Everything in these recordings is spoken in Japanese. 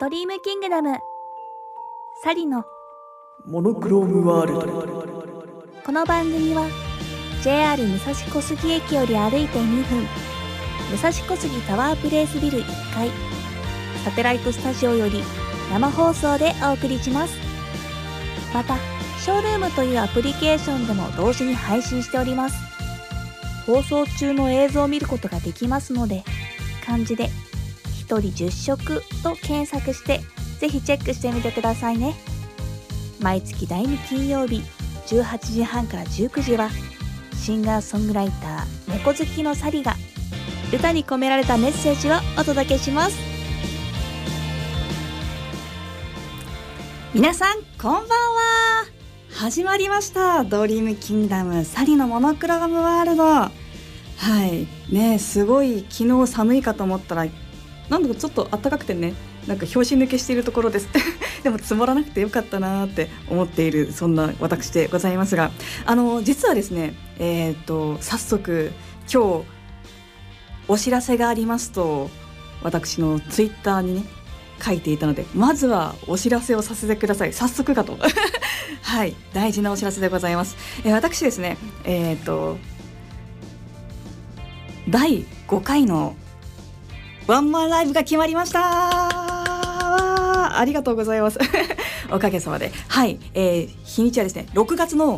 ドリームキングダムサリのモノクロームワールド。 この番組は JR 武蔵小杉駅より歩いて2分、武蔵小杉タワープレイスビル1階サテライトスタジオより生放送でお送りします。またショールームというアプリケーションでも同時に配信しております。放送中の映像を見ることができますので、漢字で一人10食と検索してぜひチェックしてみてくださいね。毎月第2金曜日18時半から19時はシンガーソングライター猫好きのサリが歌に込められたメッセージをお届けします。 皆さんこんばんは。始まりましたドリームキングダムサリのモノクロームワールド。はいね、すごい昨日寒いかと思ったらなんだかちょっと暖かくてね、なんか拍子抜けしているところですでも積もらなくてよかったなって思っている、そんな私でございますが、実はですね、早速今日お知らせがありますと私のツイッターにね書いていたので、まずはお知らせをさせてください。早速かとはい、大事なお知らせでございます。私ですね、第5回のワンマンライブが決まりました。ありがとうございますおかげさまで。はい、日にちはですね6月の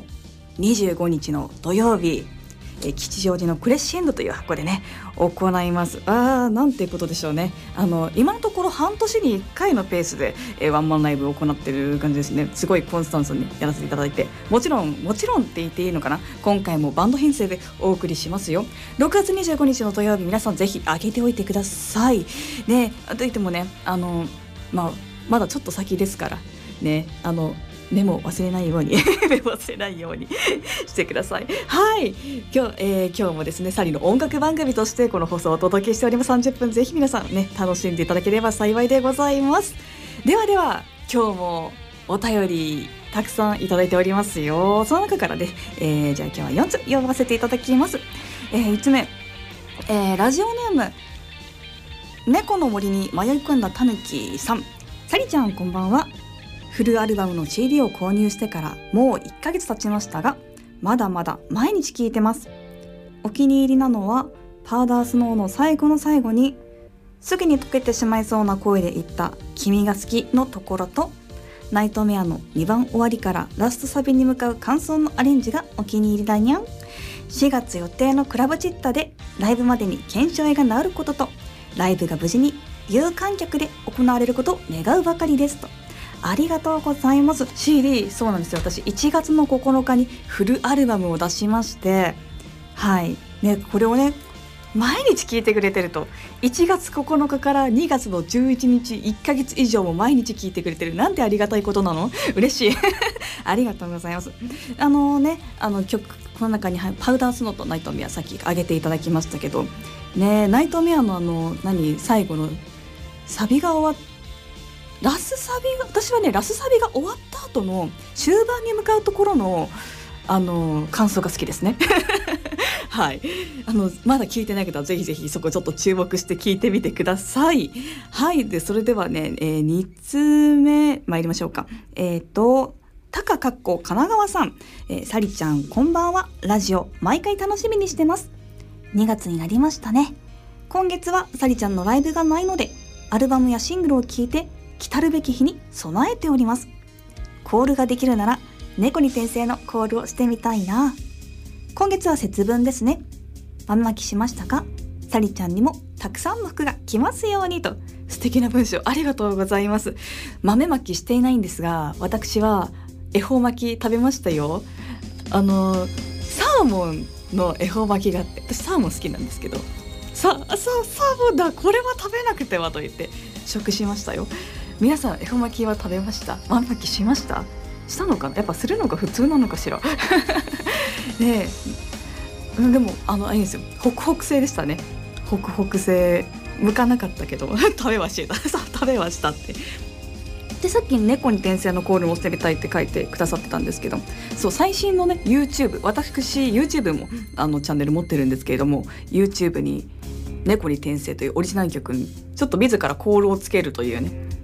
25日の土曜日、吉祥寺のクレッシェンドという箱でね行います。なんていうことでしょうね。今のところ半年に1回のペースで、ワンマンライブを行っている感じですね。すごいコンスタンスにやらせていただいて、もちろんって言っていいのかな、今回もバンド編成でお送りしますよ。6月25日の土曜日、皆さんぜひ開けておいてくださいね。といってもね、まだちょっと先ですからね、メモ忘れないようにしてください。はい、今日もですねサリの音楽番組としてこの放送をお届けしております。30分ぜひ皆さんね楽しんでいただければ幸いでございます。では今日もお便りたくさんいただいておりますよ。その中からね、じゃあ今日は4つ読ませていただきます。1つ目、ラジオネーム猫の森に迷い込んだたぬきさん。サリちゃんこんばんは。フルアルバムの CD を購入してからもう1ヶ月経ちましたが、まだまだ毎日聴いてます。お気に入りなのはパウダースノーの最後の最後にすぐに溶けてしまいそうな声で言った君が好きのところと、ナイトメアの2番終わりからラストサビに向かう感想のアレンジがお気に入りだにゃん。4月予定のクラブチッタでライブまでに腱鞘炎が治ることと、ライブが無事に有観客で行われることを願うばかりですと。ありがとうございます。 CD、 そうなんですよ。私1月の9日にフルアルバムを出しまして、はいね、これをね毎日聴いてくれてると、1月9日から2月の11日1ヶ月以上も毎日聴いてくれてるなんてありがたいことなの。嬉しいありがとうございます。曲この中にパウダースノーとナイトメアさっき挙げていただきましたけどね、ナイトメアの最後のサビが終わって私はねラスサビが終わった後の終盤に向かうところの感想が好きですねはい、まだ聞いてない方はぜひぜひそこちょっと注目して聞いてみてください。はい、でそれではね、2つ目参りましょうか。タカかっこ神奈川さん、サリちゃんこんばんは。ラジオ毎回楽しみにしてます。2月になりましたね。今月はサリちゃんのライブがないのでアルバムやシングルを聴いて来るべき日に備えております。コールができるなら猫に転生のコールをしてみたいな。今月は節分ですね。豆まきしましたか？サリちゃんにもたくさんの服が来ますようにと。素敵な文章ありがとうございます。豆まきしていないんですが、私は恵方巻き食べましたよ。サーモンの恵方巻きがあって、私サーモン好きなんですけど、サーモンだ、これは食べなくてはと言って食しましたよ。皆さん恵方巻きは食べました？豆まきしました？したのかな。やっぱするのが普通なのかしらねえ、でもあれですよ、ホクホク製でしたね。ホクホク製向かなかったけど食べはしたってで、さっき猫に転生のコールも捨てみたいって書いてくださってたんですけど、そう最新のね YouTube、 私 YouTube もチャンネル持ってるんですけれども、 YouTube に猫に転生というオリジナル曲にちょっと自らコールをつけるというね、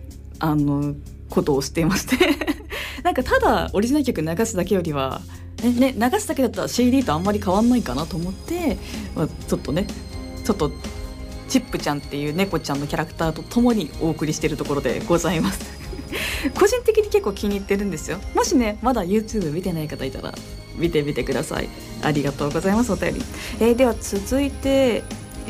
ことをしていましてなんかただオリジナル曲流すだけよりは、ね、流すだけだったら CD とあんまり変わんないかなと思って、ちょっとチップちゃんっていう猫ちゃんのキャラクターと共にお送りしているところでございます個人的に結構気に入ってるんですよ。もしねまだ YouTube 見てない方いたら見てみてください。ありがとうございます。お便り、では続いて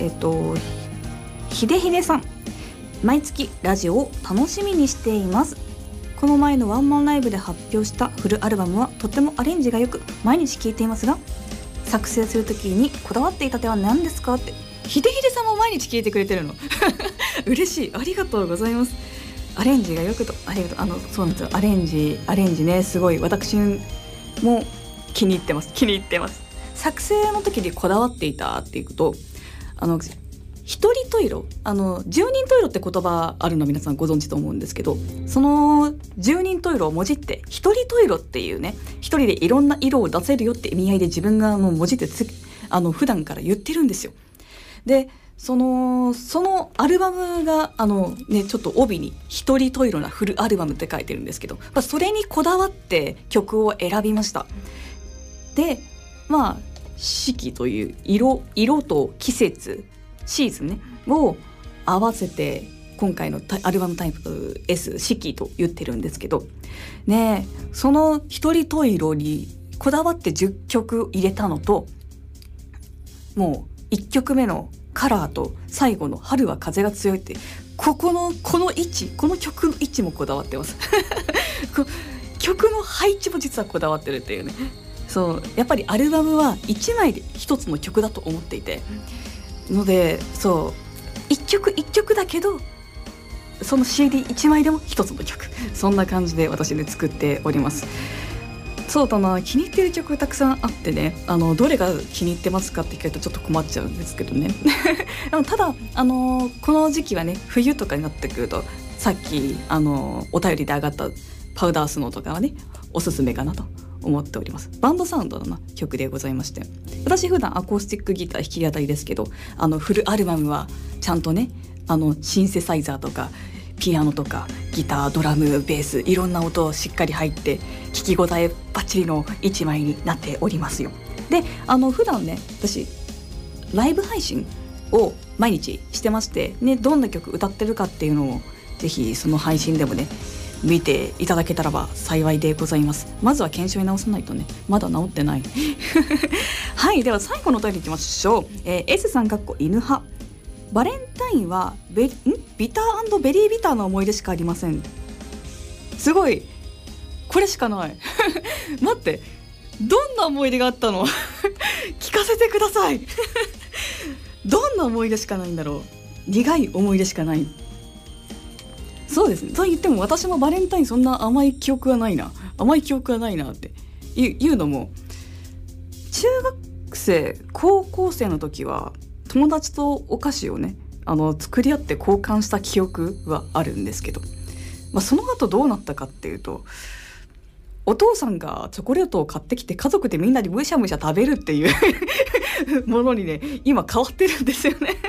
ひでひでさん、毎月ラジオを楽しみにしています。この前のワンマンライブで発表したフルアルバムはとてもアレンジがよく毎日聴いていますが、作成するときにこだわっていた点は何ですかって。ひでひでさんも毎日聴いてくれてるの嬉しい、ありがとうございます。アレンジがよくと、ありがとう。そうなんですよ、アレンジね、すごい私も気に入ってます。作成の時にこだわっていたっていうこと一人トイロ、十人トイロって言葉あるの皆さんご存知と思うんですけど、その十人トイロをもじって一人トイロっていうね、一人でいろんな色を出せるよって意味合いで自分がもじって普段から言ってるんですよ。でそのアルバムがちょっと帯に一人トイロなフルアルバムって書いてるんですけど、それにこだわって曲を選びました。で四季という色と季節シーズンねを合わせて今回のアルバムタイプ S 四季と言ってるんですけどね、その一人トイロにこだわって10曲入れたのと、もう1曲目のカラーと最後の春は風が強いって、この位置、この曲の位置もこだわってます曲の配置も実はこだわってるっていうね。そうやっぱりアルバムは1枚で1つの曲だと思っていてので、そう1曲1曲だけどその CD1 枚でも1つの曲、そんな感じで私ね作っております。そうだな、気に入ってる曲たくさんあってね、どれが気に入ってますかって聞かれるとちょっと困っちゃうんですけどねでもただこの時期はね冬とかになってくると、さっきお便りで上がったパウダースノーとかはねおすすめかなと思っております。バンドサウンドの曲でございまして、私普段アコースティックギター弾き語りですけど、フルアルバムはちゃんとねシンセサイザーとかピアノとかギター、ドラム、ベース、いろんな音しっかり入って聞き応えバッチリの一枚になっておりますよ。で普段ね私ライブ配信を毎日してましてね、どんな曲歌ってるかっていうのをぜひその配信でもね見ていただけたらば幸いでございます。まずは検証に直さないとね、まだ直ってないはい、では最後のお便りいきましょう。S さん犬派、バレンタインはビター&ベリービターな思い出しかありません。すごい、これしかない待って、どんな思い出があったの聞かせてくださいどんな思い出しかないんだろう。苦い思い出しかない。そうですね、そう言っても私もバレンタインそんな甘い記憶はないなっていうのも、中学生高校生の時は友達とお菓子をね作り合って交換した記憶はあるんですけど、その後どうなったかっていうと、お父さんがチョコレートを買ってきて家族でみんなでむしゃむしゃ食べるっていうものにね今変わってるんですよね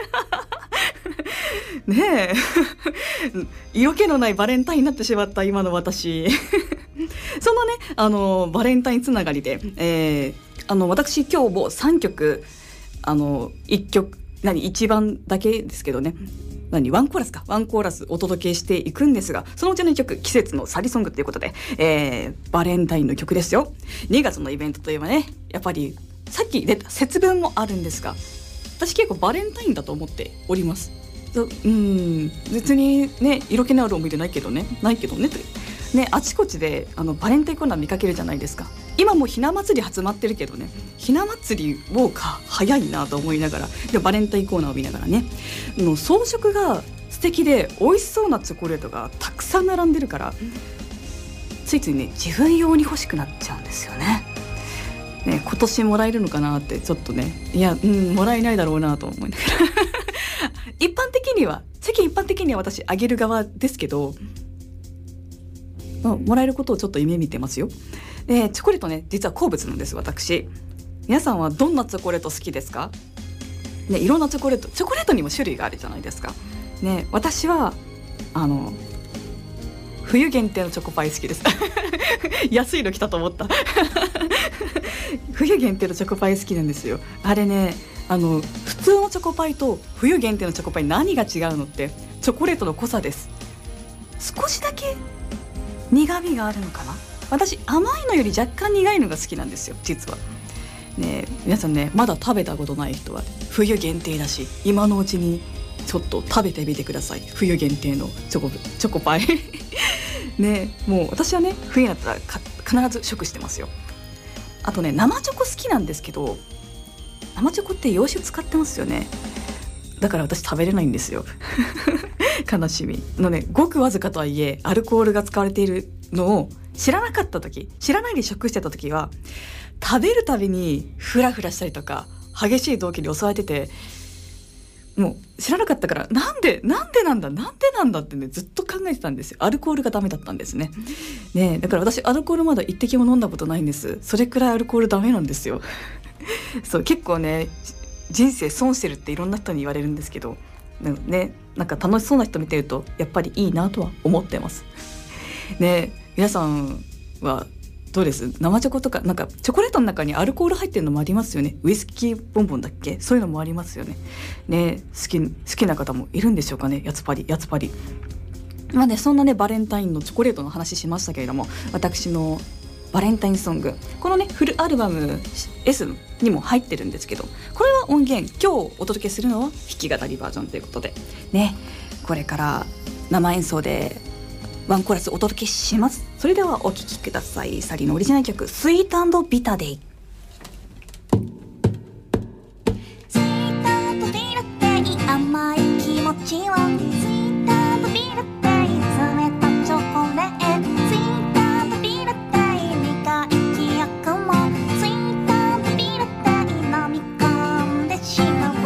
ねえ色気のないバレンタインになってしまった今の私そのねバレンタインつながりで、私今日も3曲1曲1番だけですけどね、ワンコーラスお届けしていくんですが、そのうちの1曲季節のサリソングということで、バレンタインの曲ですよ。2月のイベントといえばね、やっぱりさっき出た節分もあるんですが、私結構バレンタインだと思っております。別にね色気のある思い出ないけどねあちこちでバレンタインコーナー見かけるじゃないですか。今もうひな祭り始まってるけどね、ひな祭り早いなと思いながら、でバレンタインコーナーを見ながらね、装飾が素敵で美味しそうなチョコレートがたくさん並んでるから、ついついね自分用に欲しくなっちゃうんですよね。今年もらえるのかなってちょっとね、もらえないだろうなと思いながら世間一般的には私あげる側ですけど、もらえることをちょっと夢見てますよ。チョコレートね実は好物なんです私。皆さんはどんなチョコレート好きですかね。いろんなチョコレートにも種類があるじゃないですかね。私は冬限定のチョコパイ好きです安いの来たと思った冬限定のチョコパイ好きなんですよ。あれね、普通のチョコパイと冬限定のチョコパイ何が違うのってチョコレートの濃さです。少しだけ苦味があるのかな。私甘いのより若干苦いのが好きなんですよ実はね。皆さんね、まだ食べたことない人は冬限定だし今のうちにちょっと食べてみてください。冬限定のチョコパイね、もう私はね冬になったら必ず食してますよ。あとね、生チョコ好きなんですけど、生チョコって洋酒使ってますよね。だから私食べれないんですよ悲しみのね。ごくわずかとはいえアルコールが使われているのを知らないで食してた時は食べるたびにフラフラしたりとか激しい動機に襲われてて、もう知らなかったからなんでなんだってねずっと考えてたんですよ。アルコールがダメだったんですね。だから私アルコールまだ一滴も飲んだことないんです。それくらいアルコールダメなんですよそう結構ね人生損してるっていろんな人に言われるんですけどね、なんか楽しそうな人見てるとやっぱりいいなとは思ってますね。皆さんはどうです？生チョコとかなんかチョコレートの中にアルコール入ってるのもありますよね。ウイスキーボンボンだっけ、そういうのもありますよね。好きな方もいるんでしょうかね。やつぱりまあね、そんなねバレンタインのチョコレートの話しましたけれども、私のバレンタインソング、このねフルアルバム S にも入ってるんですけど、これは音源今日お届けするのは弾き語りバージョンということでね、これから生演奏でワンコーラスお届けします。それではお聴きください。サリのオリジナル曲スイート&ビタデイ。 スイート&ビタデイ、甘い気持ちをスイート&ビタデイ、冷たチョコレートスイート&ビタデイ、苦い記憶もスイート&ビタデイ、飲み込んでしまう。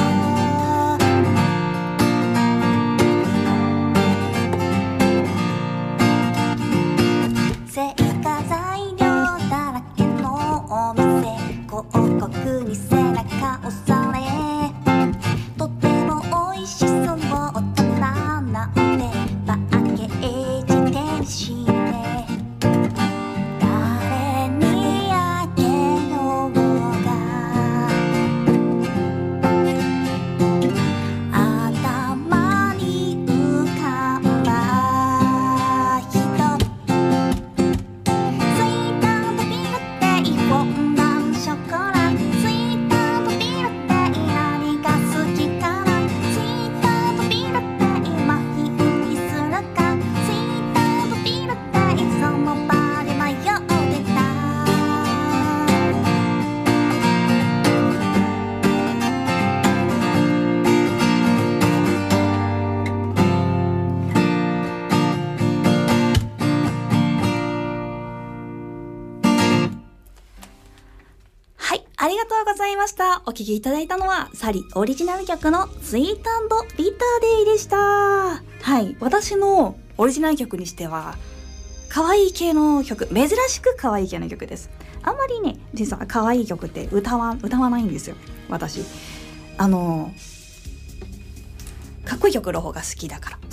成果材料だらけのお店、広告に背中押され、とても美味しそう大人なんてパッケージ手にして誰にあげようが頭に浮かんだ人、スイート&ビタデイ、フォンダンショコラ、スイート&ビタデイ、何が好きかな、スイート&ビタデイ、マフィンにするか、スイート&ビタデイ、その場で迷ってた。はい、ありがとうございました。お聴きいただいたのはサリオリジナル曲のスイート&ビタデイでした。はい、私のオリジナル曲にしては可愛い系の曲、珍しく可愛い系の曲です。あんまりね実は可愛い曲って歌わないんですよ私。かっこいい曲の方が好きだから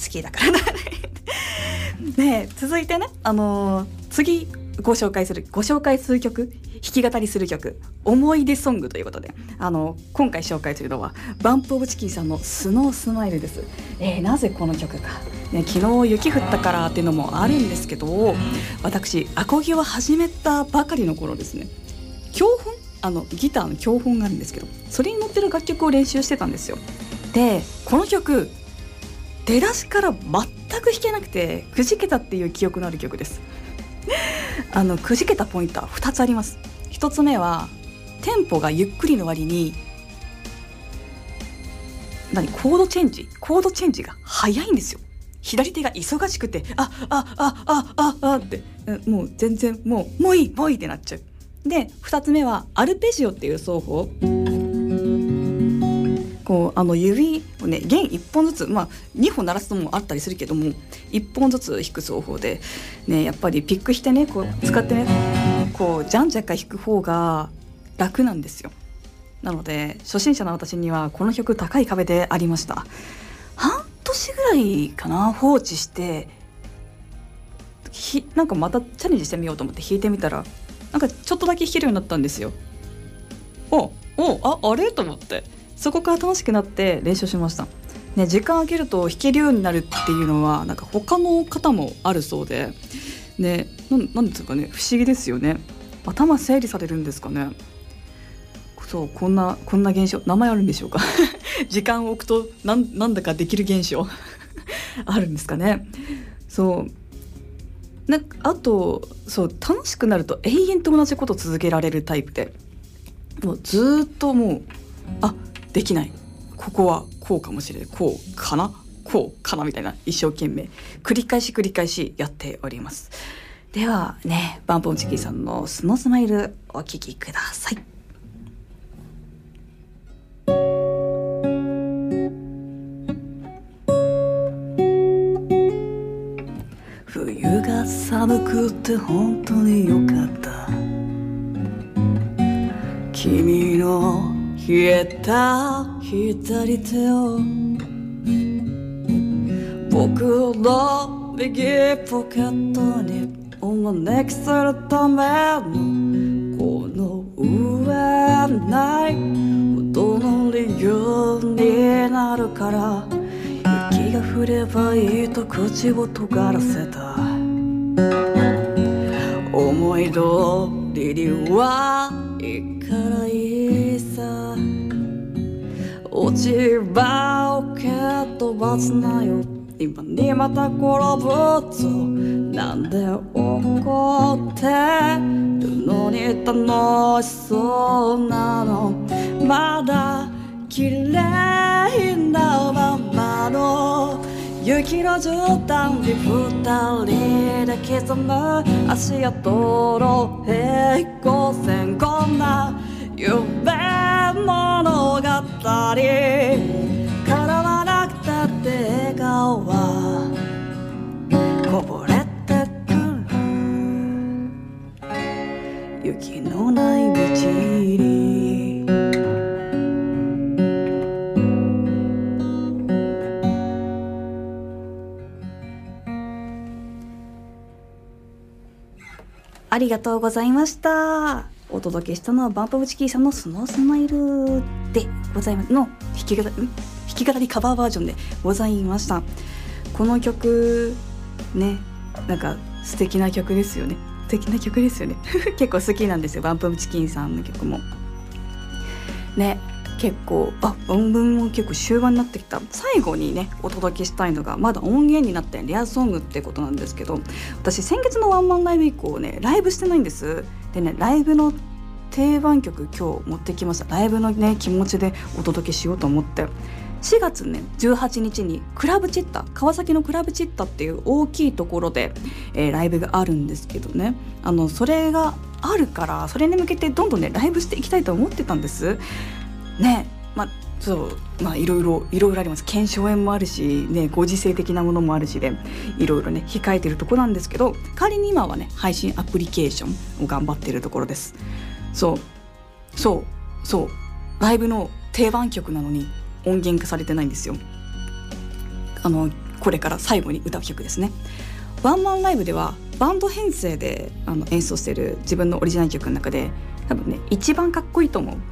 ね。続いてね、次ご紹介する曲、弾き語りする曲、思い出ソングということで、今回紹介するのはバンプオブチキンさんのスノースマイルです。なぜこの曲か、ね、昨日雪降ったからっていうのもあるんですけど、私アコギを始めたばかりの頃ですね、教本、ギターの教本があるんですけど、それに載ってる楽曲を練習してたんですよ。でこの曲出だしから全く弾けなくてくじけたっていう記憶のある曲ですくじけたポイントは2つあります。1つ目はテンポがゆっくりの割にコードチェンジが早いんですよ。左手が忙しくてってもう全然もういいってなっちゃう。で2つ目はアルペジオっていう奏法、こう指をね弦1本ずつ、2本鳴らすのもあったりするけども1本ずつ弾く奏法でね、やっぱりピックしてねこう使ってねこうじゃんじゃか弾く方が楽なんですよ。なので初心者の私にはこの曲高い壁でありました。半年ぐらいかな放置してなんかまたチャレンジしてみようと思って弾いてみたらなんかちょっとだけ弾けるようになったんですよ。あれと思って、そこから楽しくなって練習しました、ね、時間空けると弾けるようになるっていうのはなんか他の方もあるそうで、ね、なんですかね、不思議ですよね。頭整理されるんですかね。そうこんな現象、名前あるんでしょうか時間を置くとなんだかできる現象あるんですかね。そうあと楽しくなると永遠と同じことを続けられるタイプで、もうずっともうできない、ここはこうかもしれない、こうかなみたいな、一生懸命繰り返しやっております。ではね、バンポンチキさんのスノスマイルお聴きください。 冬が寒くて本当によかった。君の冷えた左手を僕の右ポケットにお招きするためのこの上ないほどの理由になるから、雪が降ればいいと口を尖らせた。思い通りにはいいからいいさ、落ち葉を蹴飛ばすなよ、今にまた転ぶとなんで怒ってるのに楽しそうなの、まだ綺麗なままの雪の絨毯に二人で刻む足跡の平行線、こんな夢物語叶わなくたって笑顔はこぼれてくる雪のない道に。 ありがとうございました。お届けしたのはバンプオブチキンさんのスノースマイルでございますの弾き語りカバーバージョンでございました。この曲ね、なんか素敵な曲ですよね。結構好きなんですよ、バンプオブチキンさんの曲もね。結構音源も結構終盤になってきた。最後にねお届けしたいのがまだ音源になってレアソングってことなんですけど、私先月のワンマンライブ以降ねライブしてないんです。でね、ライブの定番曲今日持ってきました。ライブのね気持ちでお届けしようと思って、4月ね18日にクラブチッタ、川崎のクラブチッタっていう大きいところで、ライブがあるんですけどね、それがあるからそれに向けてどんどんねライブしていきたいと思ってたんですね。いろいろあります。腱鞘炎もあるしね、ご時世的なものもあるしでいろいろね控えてるところなんですけど、代わりに今はね配信アプリケーションを頑張ってるところです。そうライブの定番曲なのに音源化されてないんですよ。これから最後に歌う曲ですね。ワンマンライブではバンド編成で演奏してる自分のオリジナル曲の中で多分ね一番かっこいいと思う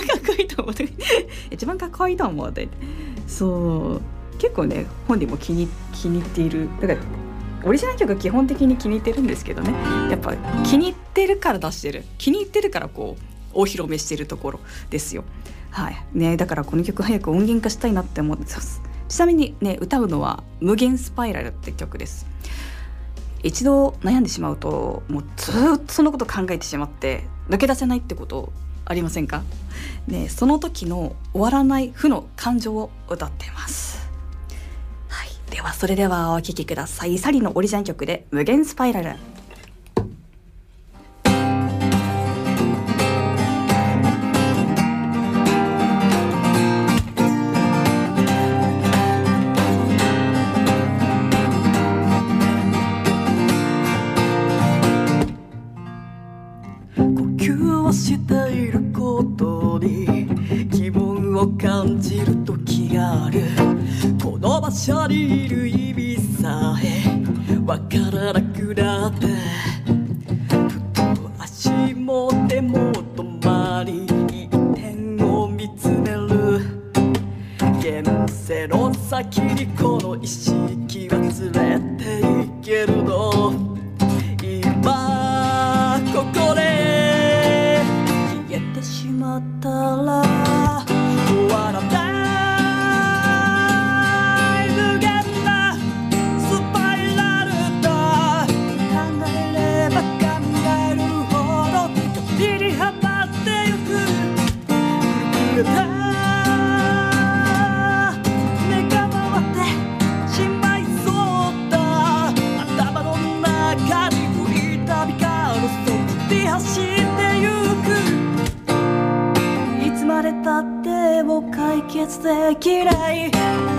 ってそう結構ね本人も気に入っている。だからオリジナル曲基本的に気に入ってるんですけどね、やっぱ気に入ってるから出してる、気に入ってるからこうお披露目してるところですよ。はいね、だからこの曲早く音源化したいなって思ってます。ちなみにね歌うのは無限スパイラルって曲です。一度悩んでしまうともうずっとそのこと考えてしまって抜け出せないってことありませんかね。その時の終わらない負の感情を歌っています。はい、ではそれではお聴きください。サリのオリジナル曲で無限スパイラル。 していることに疑問を感じる時がある。この場所にいる意味さえわからなくな決できない。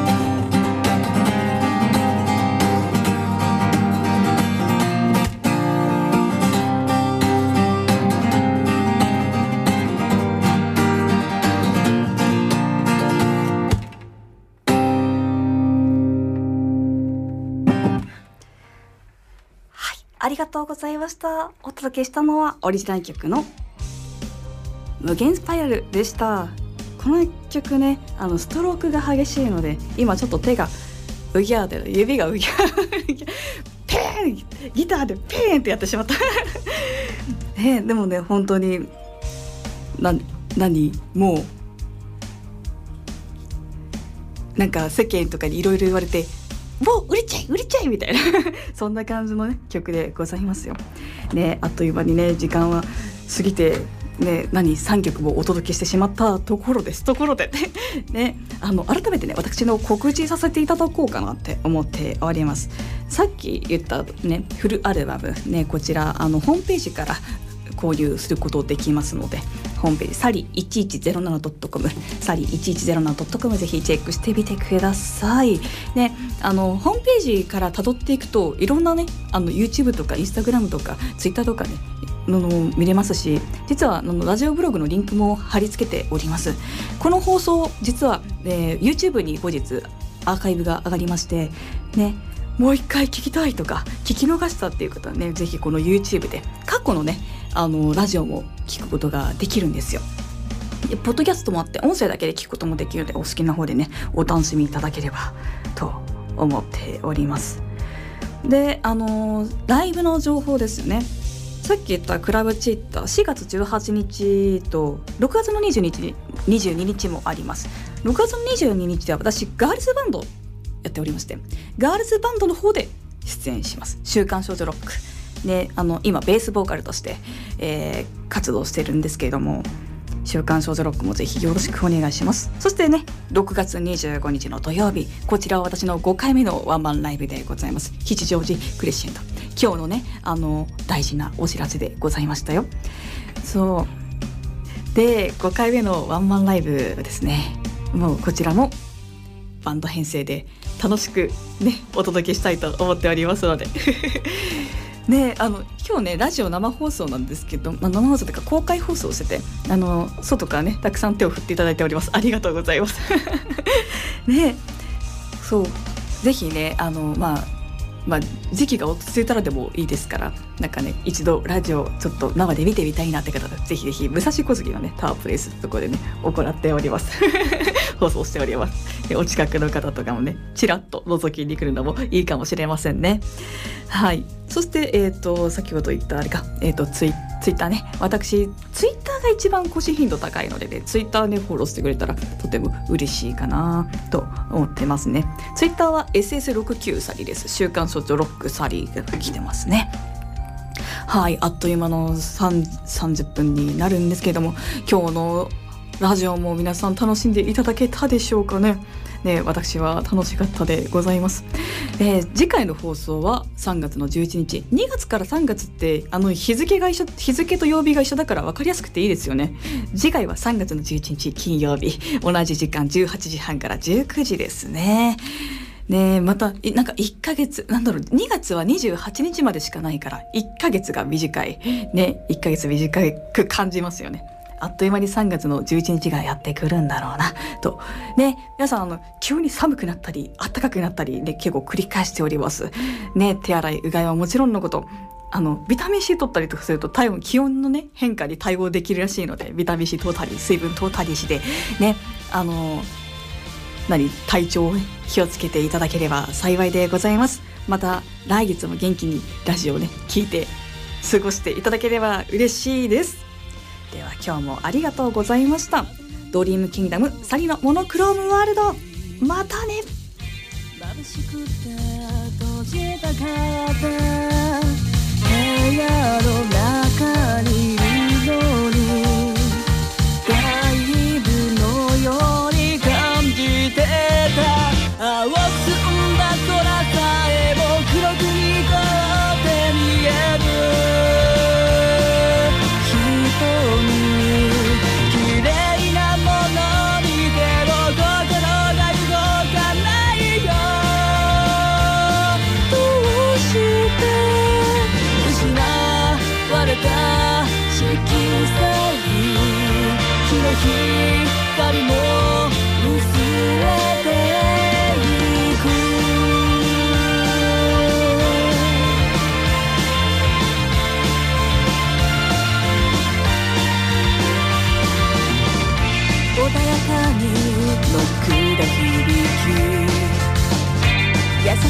ありがとうございました。お届けしたのはオリジナル曲の無限スパイラルでした。この曲ね、ストロークが激しいので今ちょっと手がうぎゃーで指がうぎゃーペーンギターでペーンってやってしまったでもね本当に何もうなんか世間とかにいろいろ言われてもう売れちゃいみたいなそんな感じのね曲でございますよね。あっという間にね時間は過ぎてね、3曲もお届けしてしまったところでね、改めてね私の告知させていただこうかなって思っております。さっき言ったねフルアルバムね、こちらホームページから購入することできますので、ホームページサリ 1107.com サリ 1107.com ぜひチェックしてみてくださいね。ホームページから辿っていくといろんなねYouTube とか Instagram とか Twitter とかね見れますし、実はラジオブログのリンクも貼り付けております。この放送実は、YouTube に後日アーカイブが上がりましてね、もう一回聞きたいとか聞き逃したっていう方はねぜひこの YouTube で過去のねラジオも聞くことができるんですよ。でポッドキャストもあって音声だけで聞くこともできるのでお好きな方でねお楽しみいただければと思っております。でライブの情報ですよね。さっき言ったクラブチッター4月18日と6月の22日もあります。6月の22日では私ガールズバンドやっておりまして、ガールズバンドの方で出演します。週刊少女ロックで今ベースボーカルとして、活動してるんですけれども、週刊少女ロックもぜひよろしくお願いします。そしてね6月25日の土曜日、こちらは私の5回目のワンマンライブでございます。吉祥寺クレッシェンド、今日のね大事なお知らせでございましたよ。そうで5回目のワンマンライブですね。もうこちらもバンド編成で楽しくねお届けしたいと思っておりますのでね、今日ねラジオ生放送なんですけど、生放送というか公開放送してて外からねたくさん手を振っていただいております。ありがとうございますね。そうぜひね時期が落ち着いたらでもいいですから、なんかね一度ラジオちょっと生で見てみたいなって方はぜひぜひ武蔵小杉のねタワープレイスってところでね行っております放送しております。お近くの方とかもねちらっと覗きに来るのもいいかもしれませんね。はい。そして先ほど言ったあれかツイッターね、私ツイッターが一番更新頻度高いのでね、ツイッターねフォローしてくれたらとても嬉しいかなと思ってますね。ツイッターは SS69 サリです。週刊少女ロックサリが来てますね。はい、あっという間の30分になるんですけれども、今日のラジオも皆さん楽しんでいただけたでしょうかね。私は楽しかったでございます。次回の放送は3月の11日。2月から3月って日付と曜日が一緒だから分かりやすくていいですよね。次回は3月の11日金曜日、同じ時間18時半から19時ですね。またなんか1ヶ月2月は28日までしかないから1ヶ月が短いね。1ヶ月短く感じますよね。あっという間に3月の11日がやってくるんだろうなとね。皆さん急に寒くなったり暖かくなったりね結構繰り返しておりますね。手洗いうがいはもちろんのこと、ビタミン C 取ったりとかすると気温のね変化に対応できるらしいので、ビタミン C 取ったり水分取ったりしてね体調を気をつけていただければ幸いでございます。また来月も元気にラジオをね聞いて過ごしていただければ嬉しいです。では今日もありがとうございました。ドリームキングダムサリのモノクロームワールド、またね。眩しくて閉じたかった部屋の中にいるのに外部のように感じてた。青く澄んだ空さえも黒くに凍って見える。綺麗なものに手を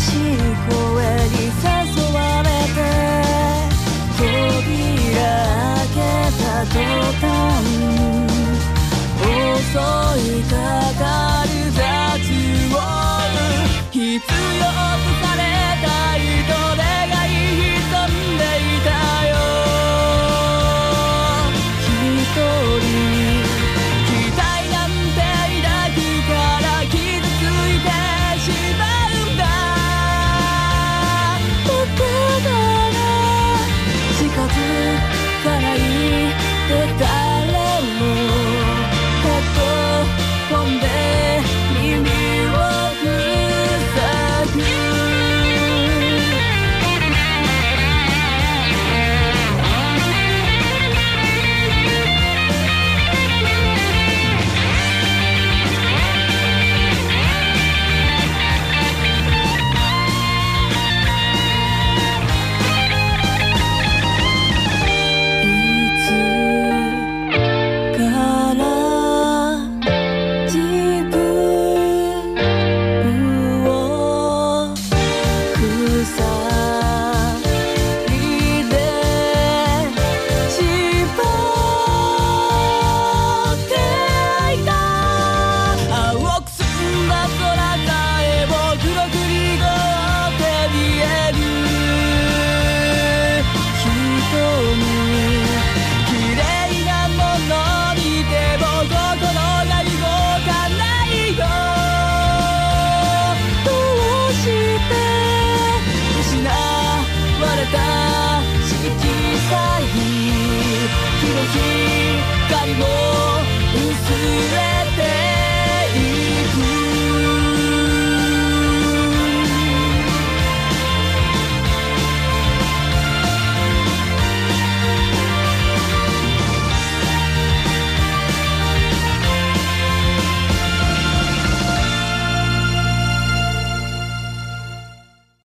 しい声に誘われて扉開けた途端襲いかかる雑音必要と